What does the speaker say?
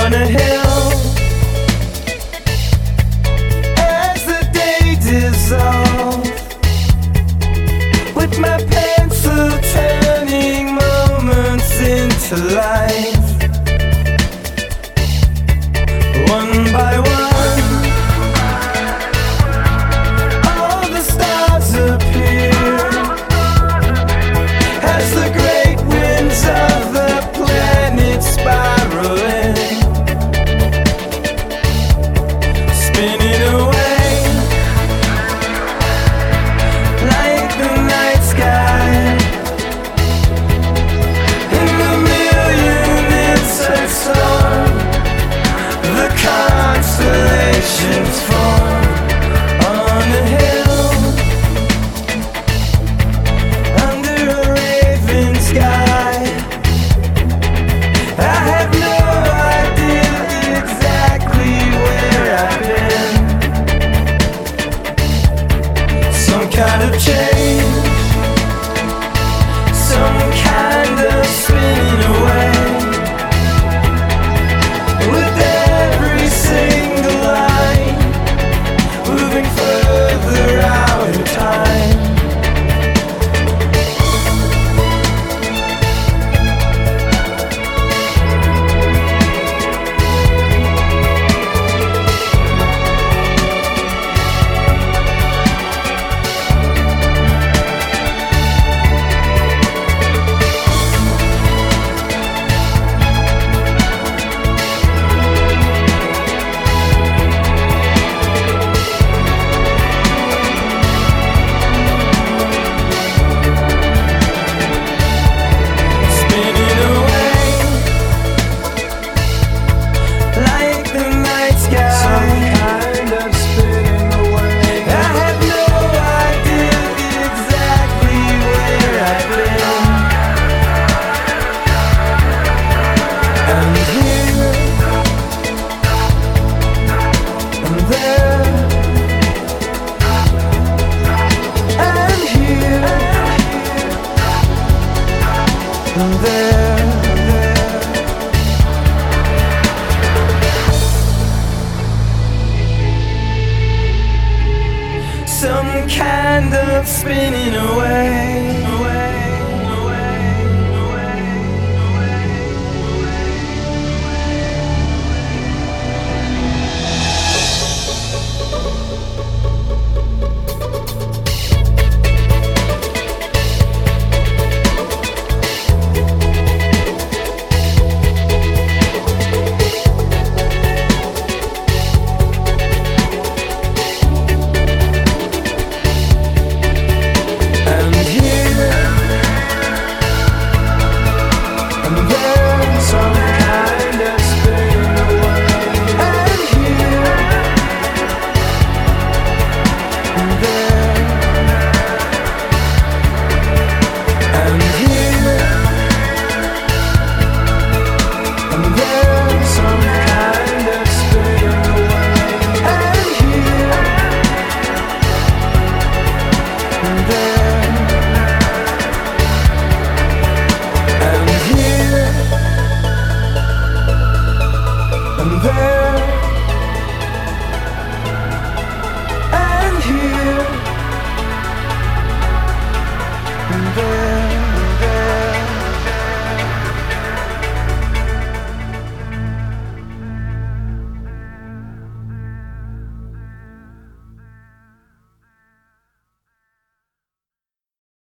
on a hill. As the day dissolves, with my pencil turning moments into life, one by one, all the stars appear as the great winds of the planet spiraling, spinning away like the night sky. In the million insects storm, the constellations form on a hill under a raven sky. I have no idea exactly where I've been. Some kind of change, some kind of spinning away, with every single line moving further out in time. Spinning away like the night sky. Some kind of spinning away. I have no idea exactly where I've been. And here and there, and here and there. Some kind of spinning away, away, away, away, away. And here and there, some kind of spinning away. And here and there, and here and there, some kind of spinning away. And here and there, and here and there.